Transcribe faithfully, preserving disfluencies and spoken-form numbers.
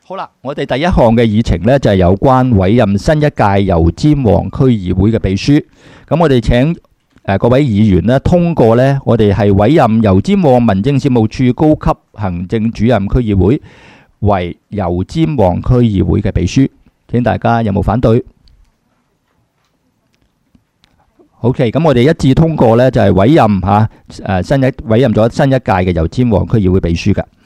好啦，我哋第一項嘅議程呢，就係有關委任新一屆油尖旺區議會嘅秘書。咁我哋請誒各位議員呢通過呢，我哋係委任油尖旺民政事務處高級行政主任區議會為油尖旺區議會嘅秘書。請大家有冇反對？OK，咁我哋一致通過呢，就係委任嚇誒新一委任咗新一屆嘅油尖旺區議會秘書㗎。